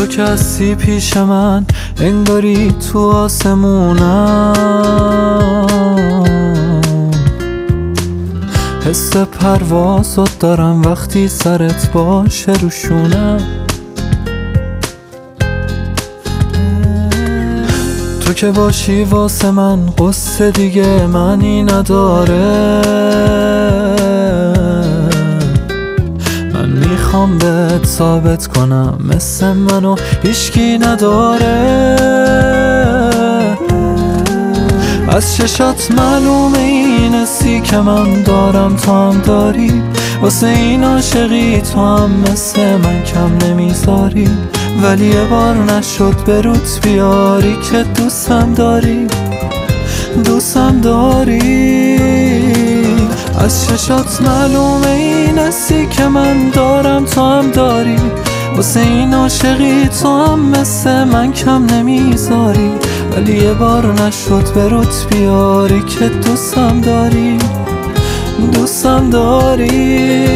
تو که هستی پیش من، انگاری تو آسمونم. حس پروازت دارم وقتی سرت باشه رو شونم. تو که باشی واسه من قصه دیگه معنی نداره. من میخوام بهت ثابت کنم مثل منو هیچکی نداره. از چشات معلومه این حسی که من دارم تو هم داری. واسه این عاشقی تو هم مثل من کم نمیذاری. ولی یه بار نشد به روت بیاری که دوستم داری، دوستم داری. از چشات معلومه این حسی که من دارم تو هم داری. واسه این عاشقی تو هم مثل من کم نمیذاری. ولی یه بار نشد به روت بیاری که دوستم داری، دوستم داری.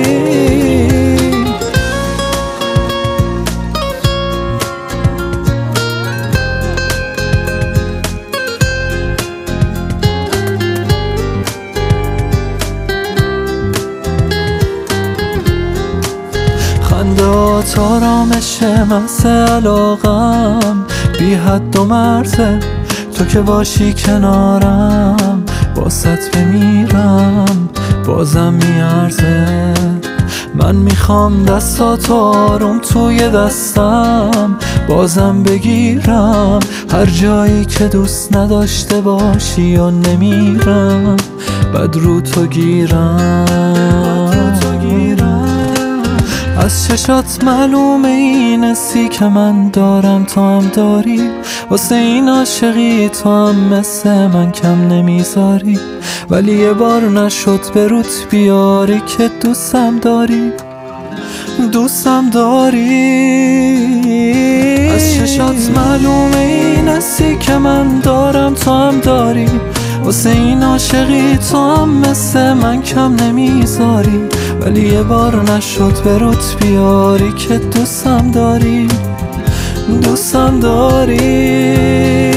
خندهات آرامشه محض علاقم، بی حد و مرزه. تو که باشی کنارم باست بمیرم بازم میارزه. من میخوام دستاتو آروم توی دستم بازم بگیرم. هر جایی که دوست نداشته باشی و نمیرم بد رو تو گیرم. از چشات معلومه این حسی که من دارم تو هم داری. واسه این عاشقی تو هم مثل من کم نمیذاری. ولی یه بار نشد به روت بیاری که دوستم داری، دوستم داری. از چشات معلومه این حسی که من دارم تو هم داری. واسه این عاشقی تو هم مثل من کم نمیذاری. ولی یه بار نشد به روت بیاری که دوستم داری، دوستم داری.